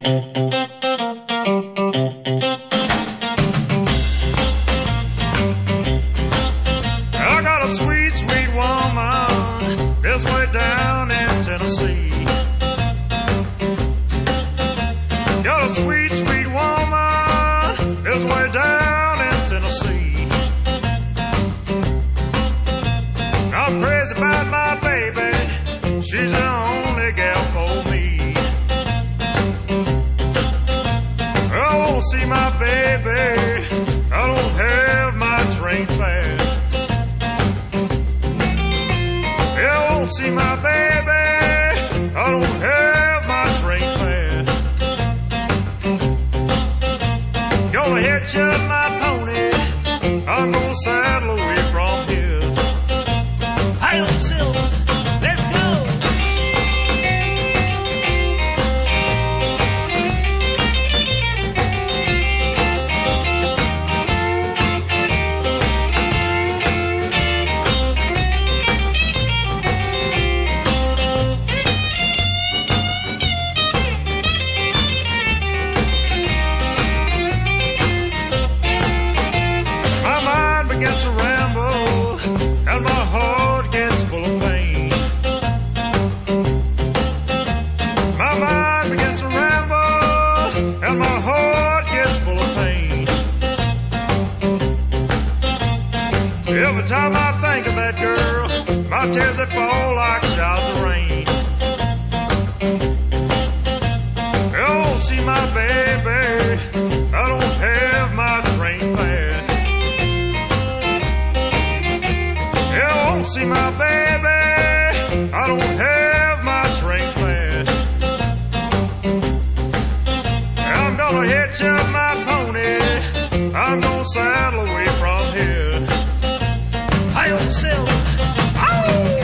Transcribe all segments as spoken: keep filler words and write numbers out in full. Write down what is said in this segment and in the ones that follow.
I got a sweet, sweet woman that's way down in Tennessee. Got a sweet, sweet woman that's way down in Tennessee. I'm crazy about my baby, she's the only gal for me. I won't see my baby, I don't have my train fare. I won't see my baby, I don't have my train fare. Gonna hitch up my pony, I'm gonna saddle away from here. Hey, old Silver, let's go! To ramble, and my heart gets full of pain. My mind begins to ramble, and my heart gets full of pain. Every time I think of that girl, my tears that fall like showers of rain. I don't see my baby, I don't have my train fare. I won't see my baby, I don't have my train fare. I'm gonna hitch up my pony, I'm gonna saddle away from here. Hey, old Silver, oh!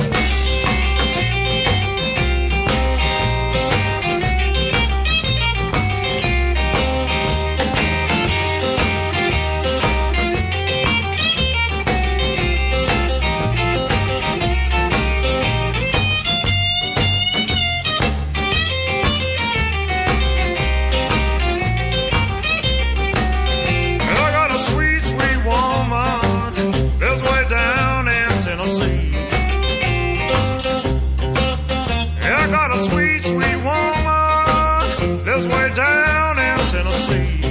I got a sweet, sweet woman that's way down in Tennessee.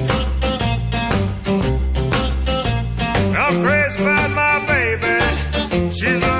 I'm crazy about my baby, she's a